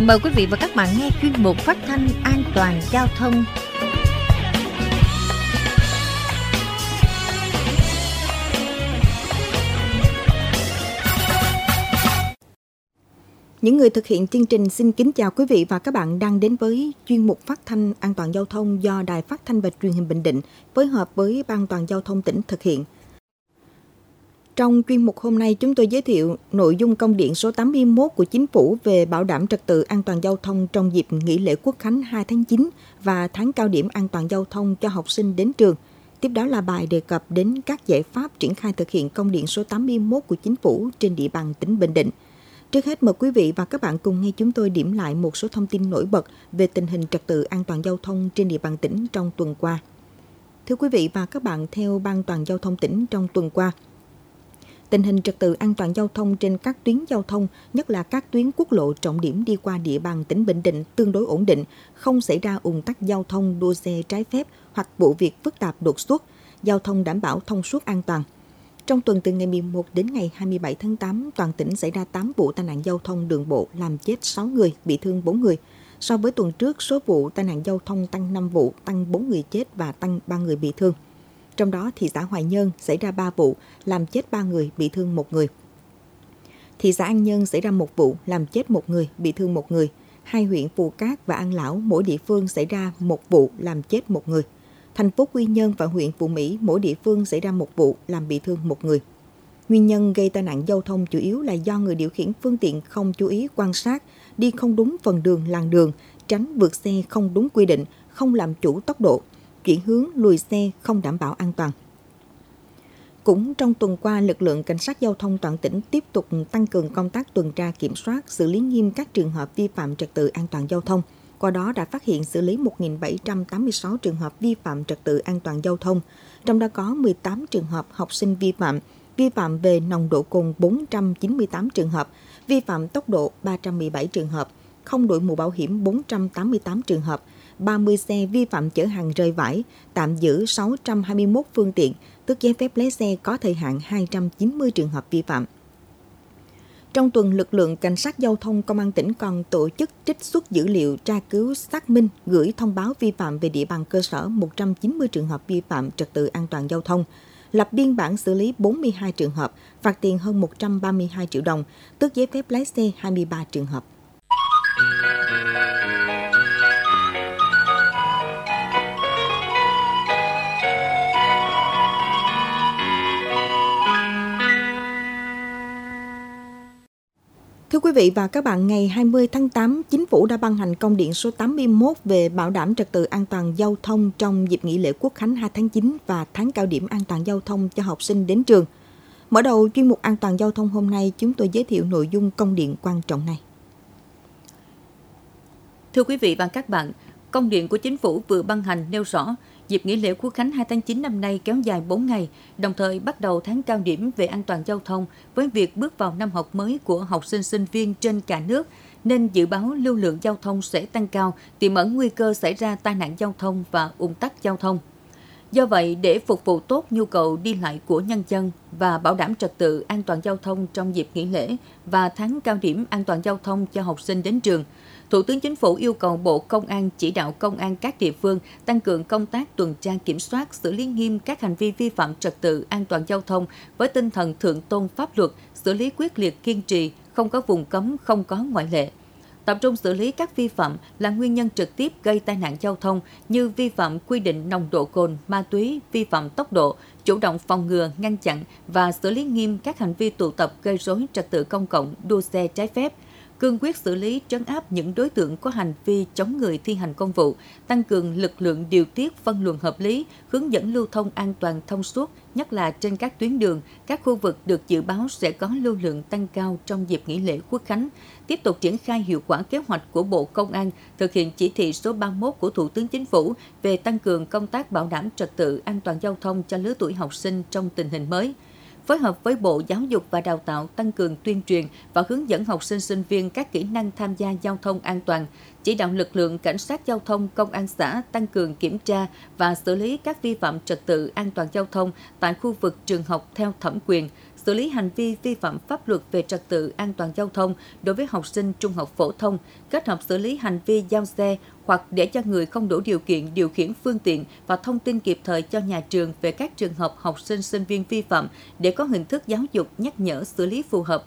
Mời quý vị và các bạn nghe chuyên mục phát thanh an toàn giao thông. Những người thực hiện chương trình xin kính chào quý vị và các bạn đang đến với chuyên mục phát thanh an toàn giao thông do Đài Phát thanh và Truyền hình Bình Định phối hợp với Ban an toàn giao thông tỉnh thực hiện. Trong chuyên mục hôm nay, chúng tôi giới thiệu nội dung công điện số 81 của Chính phủ về bảo đảm trật tự an toàn giao thông trong dịp nghỉ lễ Quốc khánh 2 tháng 9 và tháng cao điểm an toàn giao thông cho học sinh đến trường. Tiếp đó là bài đề cập đến các giải pháp triển khai thực hiện công điện số 81 của Chính phủ trên địa bàn tỉnh Bình Định. Trước hết, mời quý vị và các bạn cùng nghe chúng tôi điểm lại một số thông tin nổi bật về tình hình trật tự an toàn giao thông trên địa bàn tỉnh trong tuần qua. Thưa quý vị và các bạn, theo Ban an toàn giao thông tỉnh trong tuần qua, tình hình trật tự an toàn giao thông trên các tuyến giao thông, nhất là các tuyến quốc lộ trọng điểm đi qua địa bàn tỉnh Bình Định tương đối ổn định, không xảy ra ùn tắc giao thông, đua xe trái phép hoặc vụ việc phức tạp đột xuất, giao thông đảm bảo thông suốt an toàn. Trong tuần từ ngày 11 đến ngày 27 tháng 8, toàn tỉnh xảy ra 8 vụ tai nạn giao thông đường bộ làm chết 6 người, bị thương 4 người. So với tuần trước, số vụ tai nạn giao thông tăng 5 vụ, tăng 4 người chết và tăng 3 người bị thương. Trong đó, thị xã Hoài Nhơn xảy ra 3 vụ, làm chết 3 người, bị thương 1 người. Thị xã An Nhơn xảy ra 1 vụ, làm chết 1 người, bị thương 1 người. Hai huyện Phù Cát và An Lão, mỗi địa phương xảy ra 1 vụ, làm chết 1 người. Thành phố Quy Nhơn và huyện Phú Mỹ, mỗi địa phương xảy ra 1 vụ, làm bị thương 1 người. Nguyên nhân gây tai nạn giao thông chủ yếu là do người điều khiển phương tiện không chú ý quan sát, đi không đúng phần đường làn đường, tránh vượt xe không đúng quy định, không làm chủ tốc độ, chuyển hướng lùi xe không đảm bảo an toàn. Cũng trong tuần qua, lực lượng cảnh sát giao thông toàn tỉnh tiếp tục tăng cường công tác tuần tra kiểm soát, xử lý nghiêm các trường hợp vi phạm trật tự an toàn giao thông. Qua đó đã phát hiện xử lý 1.786 trường hợp vi phạm trật tự an toàn giao thông, trong đó có 18 trường hợp học sinh vi phạm về nồng độ cồn 498 trường hợp, vi phạm tốc độ 317 trường hợp, không đội mũ bảo hiểm 488 trường hợp, 30 xe vi phạm chở hàng rơi vãi, tạm giữ 621 phương tiện, tước giấy phép lái xe có thời hạn 290 trường hợp vi phạm. Trong tuần, lực lượng cảnh sát giao thông công an tỉnh còn tổ chức trích xuất dữ liệu tra cứu xác minh, gửi thông báo vi phạm về địa bàn cơ sở 190 trường hợp vi phạm trật tự an toàn giao thông, lập biên bản xử lý 42 trường hợp, phạt tiền hơn 132 triệu đồng, tước giấy phép lái xe 23 trường hợp. Thưa quý vị và các bạn, ngày 20 tháng 8, Chính phủ đã ban hành công điện số 81 về bảo đảm trật tự an toàn giao thông trong dịp nghỉ lễ Quốc khánh 2 tháng 9 và tháng cao điểm an toàn giao thông cho học sinh đến trường. Mở đầu chuyên mục an toàn giao thông hôm nay, chúng tôi giới thiệu nội dung công điện quan trọng này. Thưa quý vị và các bạn, công điện của Chính phủ vừa ban hành nêu rõ, dịp nghỉ lễ Quốc khánh 2 tháng 9 năm nay kéo dài 4 ngày, đồng thời bắt đầu tháng cao điểm về an toàn giao thông với việc bước vào năm học mới của học sinh sinh viên trên cả nước, nên dự báo lưu lượng giao thông sẽ tăng cao, tiềm ẩn nguy cơ xảy ra tai nạn giao thông và ùn tắc giao thông. Do vậy, để phục vụ tốt nhu cầu đi lại của nhân dân và bảo đảm trật tự an toàn giao thông trong dịp nghỉ lễ và tháng cao điểm an toàn giao thông cho học sinh đến trường, Thủ tướng Chính phủ yêu cầu Bộ Công an chỉ đạo công an các địa phương tăng cường công tác tuần tra kiểm soát, xử lý nghiêm các hành vi vi phạm trật tự an toàn giao thông với tinh thần thượng tôn pháp luật, xử lý quyết liệt kiên trì, không có vùng cấm, không có ngoại lệ. Tập trung xử lý các vi phạm là nguyên nhân trực tiếp gây tai nạn giao thông như vi phạm quy định nồng độ cồn, ma túy, vi phạm tốc độ, chủ động phòng ngừa, ngăn chặn và xử lý nghiêm các hành vi tụ tập gây rối trật tự công cộng, đua xe trái phép. Cương quyết xử lý trấn áp những đối tượng có hành vi chống người thi hành công vụ, tăng cường lực lượng điều tiết phân luồng hợp lý, hướng dẫn lưu thông an toàn thông suốt, nhất là trên các tuyến đường, các khu vực được dự báo sẽ có lưu lượng tăng cao trong dịp nghỉ lễ Quốc khánh. Tiếp tục triển khai hiệu quả kế hoạch của Bộ Công an, thực hiện chỉ thị số 31 của Thủ tướng Chính phủ về tăng cường công tác bảo đảm trật tự an toàn giao thông cho lứa tuổi học sinh trong tình hình mới. Phối hợp với Bộ Giáo dục và Đào tạo tăng cường tuyên truyền và hướng dẫn học sinh sinh viên các kỹ năng tham gia giao thông an toàn, chỉ đạo lực lượng cảnh sát giao thông, công an xã tăng cường kiểm tra và xử lý các vi phạm trật tự an toàn giao thông tại khu vực trường học theo thẩm quyền, xử lý hành vi vi phạm pháp luật về trật tự an toàn giao thông đối với học sinh trung học phổ thông, kết hợp xử lý hành vi giao xe hoặc để cho người không đủ điều kiện điều khiển phương tiện và thông tin kịp thời cho nhà trường về các trường hợp học sinh sinh viên vi phạm để có hình thức giáo dục nhắc nhở xử lý phù hợp.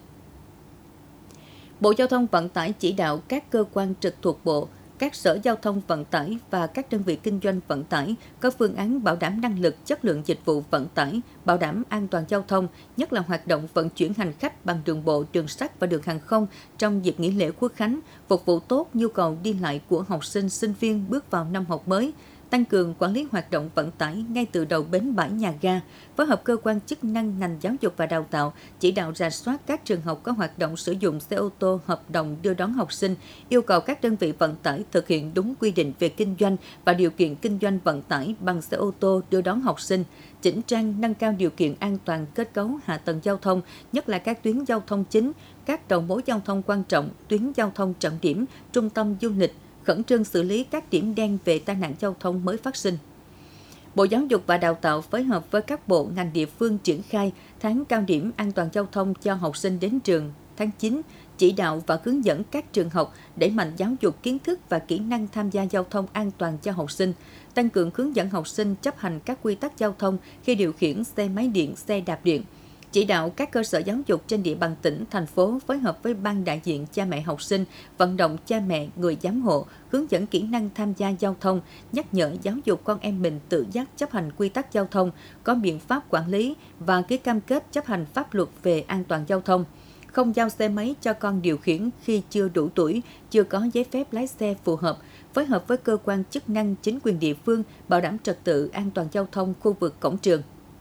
Bộ Giao thông Vận tải chỉ đạo các cơ quan trực thuộc Bộ, các sở giao thông vận tải và các đơn vị kinh doanh vận tải có phương án bảo đảm năng lực, chất lượng dịch vụ vận tải, bảo đảm an toàn giao thông, nhất là hoạt động vận chuyển hành khách bằng đường bộ, đường sắt và đường hàng không trong dịp nghỉ lễ Quốc khánh, phục vụ tốt nhu cầu đi lại của học sinh, sinh viên bước vào năm học mới, tăng cường quản lý hoạt động vận tải ngay từ đầu bến bãi nhà ga, phối hợp cơ quan chức năng ngành giáo dục và đào tạo, chỉ đạo rà soát các trường học có hoạt động sử dụng xe ô tô hợp đồng đưa đón học sinh, yêu cầu các đơn vị vận tải thực hiện đúng quy định về kinh doanh và điều kiện kinh doanh vận tải bằng xe ô tô đưa đón học sinh, chỉnh trang nâng cao điều kiện an toàn kết cấu hạ tầng giao thông, nhất là các tuyến giao thông chính, các đầu mối giao thông quan trọng, tuyến giao thông trọng điểm, trung tâm du lịch, khẩn trương xử lý các điểm đen về tai nạn giao thông mới phát sinh. Bộ Giáo dục và Đào tạo phối hợp với các bộ ngành địa phương triển khai tháng cao điểm an toàn giao thông cho học sinh đến trường tháng 9, chỉ đạo và hướng dẫn các trường học đẩy mạnh giáo dục kiến thức và kỹ năng tham gia giao thông an toàn cho học sinh, tăng cường hướng dẫn học sinh chấp hành các quy tắc giao thông khi điều khiển xe máy điện, xe đạp điện. Chỉ đạo các cơ sở giáo dục trên địa bàn tỉnh, thành phố phối hợp với ban đại diện cha mẹ học sinh, vận động cha mẹ, người giám hộ, hướng dẫn kỹ năng tham gia giao thông, nhắc nhở giáo dục con em mình tự giác chấp hành quy tắc giao thông, có biện pháp quản lý và ký cam kết chấp hành pháp luật về an toàn giao thông. Không giao xe máy cho con điều khiển khi chưa đủ tuổi, chưa có giấy phép lái xe phù hợp, phối hợp với cơ quan chức năng, chính quyền địa phương bảo đảm trật tự an toàn giao thông khu vực cổng trường.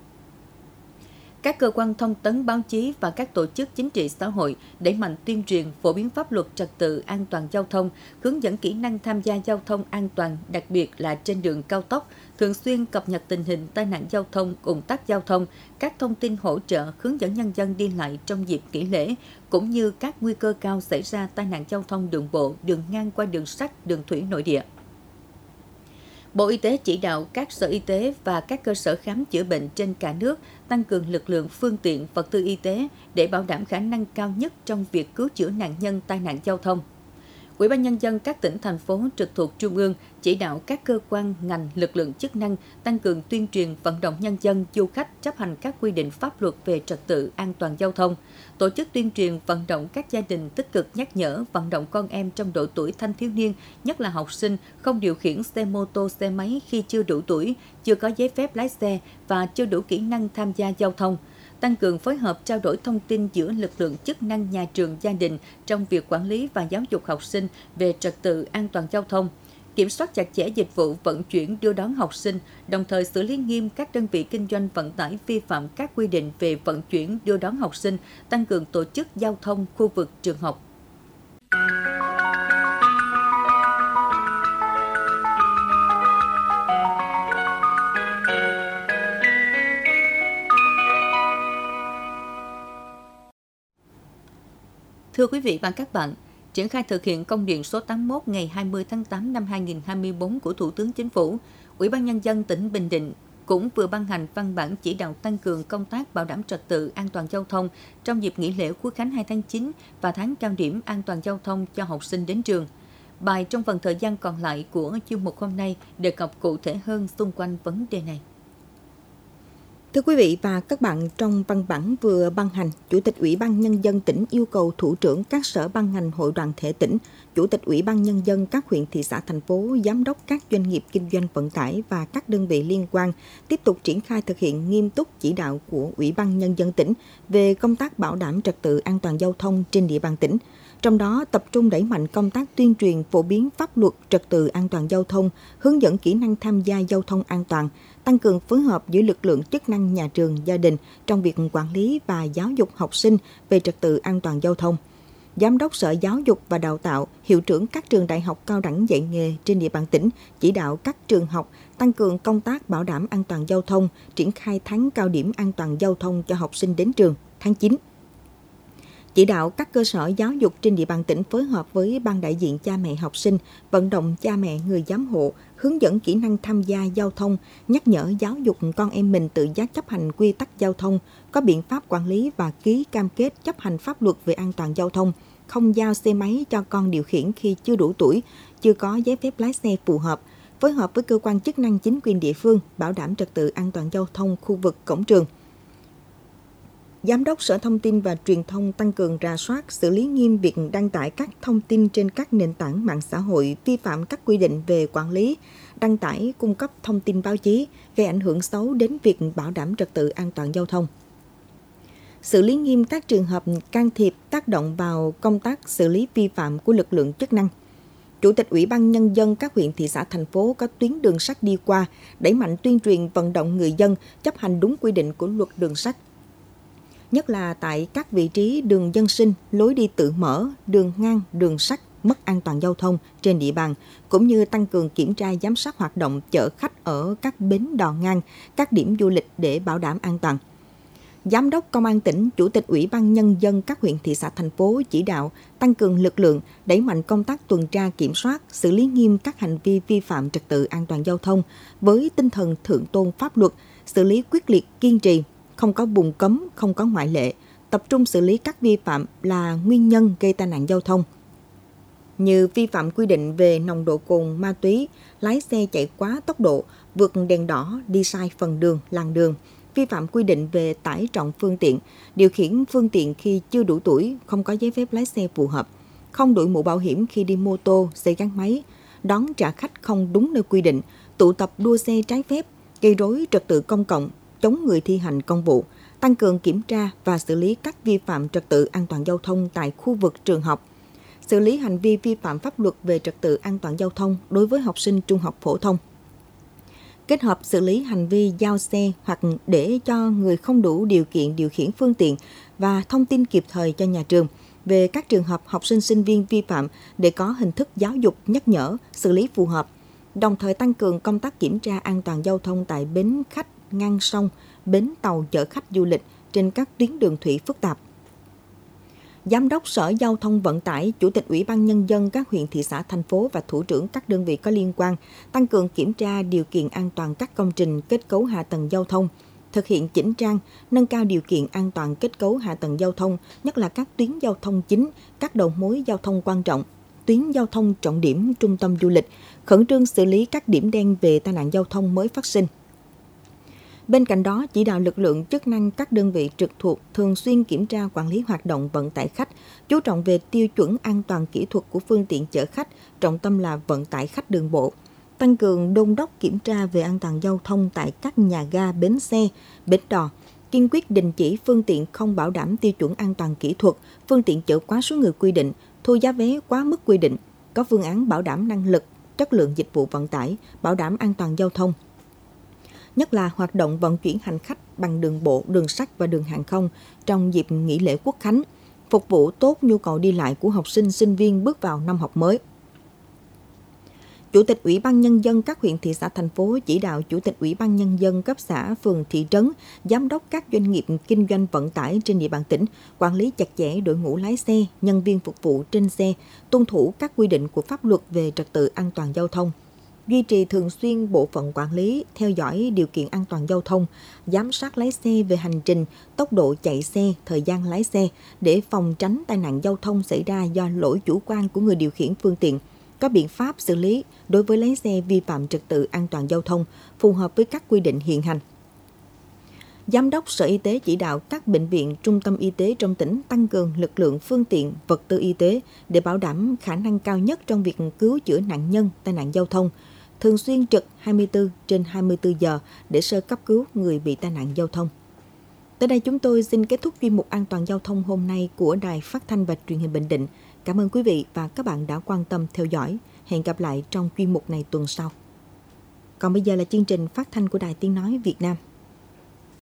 Các cơ quan thông tấn báo chí và các tổ chức chính trị xã hội đẩy mạnh tuyên truyền phổ biến pháp luật trật tự an toàn giao thông, hướng dẫn kỹ năng tham gia giao thông an toàn, đặc biệt là trên đường cao tốc, thường xuyên cập nhật tình hình tai nạn giao thông, ùn tắc giao thông, các thông tin hỗ trợ hướng dẫn nhân dân đi lại trong dịp nghỉ lễ, cũng như các nguy cơ cao xảy ra tai nạn giao thông đường bộ, đường ngang qua đường sắt, đường thủy nội địa. Bộ Y tế chỉ đạo các sở y tế và các cơ sở khám chữa bệnh trên cả nước tăng cường lực lượng, phương tiện, vật tư y tế để bảo đảm khả năng cao nhất trong việc cứu chữa nạn nhân tai nạn giao thông. Ủy ban Nhân dân các tỉnh, thành phố trực thuộc Trung ương chỉ đạo các cơ quan, ngành, lực lượng chức năng tăng cường tuyên truyền vận động nhân dân, du khách chấp hành các quy định pháp luật về trật tự an toàn giao thông, tổ chức tuyên truyền vận động các gia đình tích cực nhắc nhở, vận động con em trong độ tuổi thanh thiếu niên, nhất là học sinh, không điều khiển xe mô tô, xe máy khi chưa đủ tuổi, chưa có giấy phép lái xe và chưa đủ kỹ năng tham gia giao thông. Tăng cường phối hợp trao đổi thông tin giữa lực lượng chức năng, nhà trường, gia đình trong việc quản lý và giáo dục học sinh về trật tự an toàn giao thông, kiểm soát chặt chẽ dịch vụ vận chuyển đưa đón học sinh, đồng thời xử lý nghiêm các đơn vị kinh doanh vận tải vi phạm các quy định về vận chuyển đưa đón học sinh, tăng cường tổ chức giao thông khu vực trường học. Thưa quý vị và các bạn, triển khai thực hiện công điện số 81 ngày 20 tháng 8 năm 2024 của Thủ tướng Chính phủ, Ủy ban Nhân dân tỉnh Bình Định cũng vừa ban hành văn bản chỉ đạo tăng cường công tác bảo đảm trật tự an toàn giao thông trong dịp nghỉ lễ Quốc khánh 2 tháng 9 và tháng cao điểm an toàn giao thông cho học sinh đến trường. Bài trong phần thời gian còn lại của chuyên mục hôm nay đề cập cụ thể hơn xung quanh vấn đề này. Thưa quý vị và các bạn, trong văn bản vừa ban hành, Chủ tịch Ủy ban Nhân dân tỉnh yêu cầu thủ trưởng các sở ban ngành, hội đoàn thể tỉnh, Chủ tịch Ủy ban Nhân dân các huyện, thị xã, thành phố, giám đốc các doanh nghiệp kinh doanh vận tải và các đơn vị liên quan tiếp tục triển khai thực hiện nghiêm túc chỉ đạo của Ủy ban Nhân dân tỉnh về công tác bảo đảm trật tự an toàn giao thông trên địa bàn tỉnh. Trong đó tập trung đẩy mạnh công tác tuyên truyền phổ biến pháp luật trật tự an toàn giao thông, hướng dẫn kỹ năng tham gia giao thông an toàn, tăng cường phối hợp giữa lực lượng chức năng, nhà trường, gia đình trong việc quản lý và giáo dục học sinh về trật tự an toàn giao thông. Giám đốc Sở Giáo dục và Đào tạo, hiệu trưởng các trường đại học cao đẳng dạy nghề trên địa bàn tỉnh chỉ đạo các trường học tăng cường công tác bảo đảm an toàn giao thông, triển khai tháng cao điểm an toàn giao thông cho học sinh đến trường tháng 9. Chỉ đạo các cơ sở giáo dục trên địa bàn tỉnh phối hợp với ban đại diện cha mẹ học sinh, vận động cha mẹ, người giám hộ, hướng dẫn kỹ năng tham gia giao thông, nhắc nhở giáo dục con em mình tự giác chấp hành quy tắc giao thông, có biện pháp quản lý và ký cam kết chấp hành pháp luật về an toàn giao thông, không giao xe máy cho con điều khiển khi chưa đủ tuổi, chưa có giấy phép lái xe phù hợp, phối hợp với cơ quan chức năng chính quyền địa phương, bảo đảm trật tự an toàn giao thông khu vực cổng trường. Giám đốc Sở Thông tin và Truyền thông tăng cường rà soát, xử lý nghiêm việc đăng tải các thông tin trên các nền tảng mạng xã hội vi phạm các quy định về quản lý, đăng tải, cung cấp thông tin báo chí, gây ảnh hưởng xấu đến việc bảo đảm trật tự an toàn giao thông. Xử lý nghiêm các trường hợp can thiệp tác động vào công tác xử lý vi phạm của lực lượng chức năng. Chủ tịch Ủy ban Nhân dân các huyện, thị xã, thành phố có tuyến đường sắt đi qua, đẩy mạnh tuyên truyền vận động người dân chấp hành đúng quy định của luật đường sắt. Nhất là tại các vị trí đường dân sinh, lối đi tự mở, đường ngang, đường sắt mất an toàn giao thông trên địa bàn, cũng như tăng cường kiểm tra giám sát hoạt động chở khách ở các bến đò ngang, các điểm du lịch để bảo đảm an toàn. Giám đốc Công an tỉnh, Chủ tịch Ủy ban Nhân dân các huyện, thị xã, thành phố chỉ đạo tăng cường lực lượng, đẩy mạnh công tác tuần tra kiểm soát, xử lý nghiêm các hành vi vi phạm trật tự an toàn giao thông với tinh thần thượng tôn pháp luật, xử lý quyết liệt, kiên trì, không có vùng cấm, không có ngoại lệ, tập trung xử lý các vi phạm là nguyên nhân gây tai nạn giao thông, như vi phạm quy định về nồng độ cồn, ma túy, lái xe chạy quá tốc độ, vượt đèn đỏ, đi sai phần đường, làn đường, vi phạm quy định về tải trọng phương tiện, điều khiển phương tiện khi chưa đủ tuổi, không có giấy phép lái xe phù hợp, không đội mũ bảo hiểm khi đi mô tô, xe gắn máy, đón trả khách không đúng nơi quy định, tụ tập đua xe trái phép, gây rối trật tự công cộng, chống người thi hành công vụ, tăng cường kiểm tra và xử lý các vi phạm trật tự an toàn giao thông tại khu vực trường học, xử lý hành vi vi phạm pháp luật về trật tự an toàn giao thông đối với học sinh trung học phổ thông. Kết hợp xử lý hành vi giao xe hoặc để cho người không đủ điều kiện điều khiển phương tiện và thông tin kịp thời cho nhà trường về các trường hợp học sinh sinh viên vi phạm để có hình thức giáo dục nhắc nhở, xử lý phù hợp, đồng thời tăng cường công tác kiểm tra an toàn giao thông tại bến khách ngang sông, bến tàu chở khách du lịch trên các tuyến đường thủy phức tạp. Giám đốc Sở Giao thông Vận tải, Chủ tịch Ủy ban Nhân dân các huyện, thị xã, thành phố và thủ trưởng các đơn vị có liên quan tăng cường kiểm tra điều kiện an toàn các công trình kết cấu hạ tầng giao thông, thực hiện chỉnh trang, nâng cao điều kiện an toàn kết cấu hạ tầng giao thông, nhất là các tuyến giao thông chính, các đầu mối giao thông quan trọng, tuyến giao thông trọng điểm, trung tâm du lịch, khẩn trương xử lý các điểm đen về tai nạn giao thông mới phát sinh. Bên cạnh đó, chỉ đạo lực lượng chức năng các đơn vị trực thuộc thường xuyên kiểm tra quản lý hoạt động vận tải khách, chú trọng về tiêu chuẩn an toàn kỹ thuật của phương tiện chở khách, trọng tâm là vận tải khách đường bộ. Tăng cường đôn đốc kiểm tra về an toàn giao thông tại các nhà ga, bến xe, bến đò, kiên quyết đình chỉ phương tiện không bảo đảm tiêu chuẩn an toàn kỹ thuật, phương tiện chở quá số người quy định, thu giá vé quá mức quy định, có phương án bảo đảm năng lực, chất lượng dịch vụ vận tải, bảo đảm an toàn giao thông. Nhất là hoạt động vận chuyển hành khách bằng đường bộ, đường sắt và đường hàng không trong dịp nghỉ lễ Quốc khánh, phục vụ tốt nhu cầu đi lại của học sinh, sinh viên bước vào năm học mới. Chủ tịch Ủy ban Nhân dân các huyện, thị xã, thành phố chỉ đạo Chủ tịch Ủy ban Nhân dân cấp xã, phường, thị trấn, giám đốc các doanh nghiệp kinh doanh vận tải trên địa bàn tỉnh, quản lý chặt chẽ đội ngũ lái xe, nhân viên phục vụ trên xe, tuân thủ các quy định của pháp luật về trật tự an toàn giao thông. Duy trì thường xuyên bộ phận quản lý, theo dõi điều kiện an toàn giao thông, giám sát lái xe về hành trình, tốc độ chạy xe, thời gian lái xe để phòng tránh tai nạn giao thông xảy ra do lỗi chủ quan của người điều khiển phương tiện, có biện pháp xử lý đối với lái xe vi phạm trật tự an toàn giao thông phù hợp với các quy định hiện hành. Giám đốc Sở Y tế chỉ đạo các bệnh viện, trung tâm y tế trong tỉnh tăng cường lực lượng, phương tiện, vật tư y tế để bảo đảm khả năng cao nhất trong việc cứu chữa nạn nhân tai nạn giao thông, thường xuyên trực 24/24 giờ để sơ cấp cứu người bị tai nạn giao thông. Tới đây chúng tôi xin kết thúc chuyên mục An toàn giao thông hôm nay của Đài Phát thanh và Truyền hình Bình Định. Cảm ơn quý vị và các bạn đã quan tâm theo dõi. Hẹn gặp lại trong chuyên mục này tuần sau. Còn bây giờ là chương trình phát thanh của Đài Tiếng Nói Việt Nam.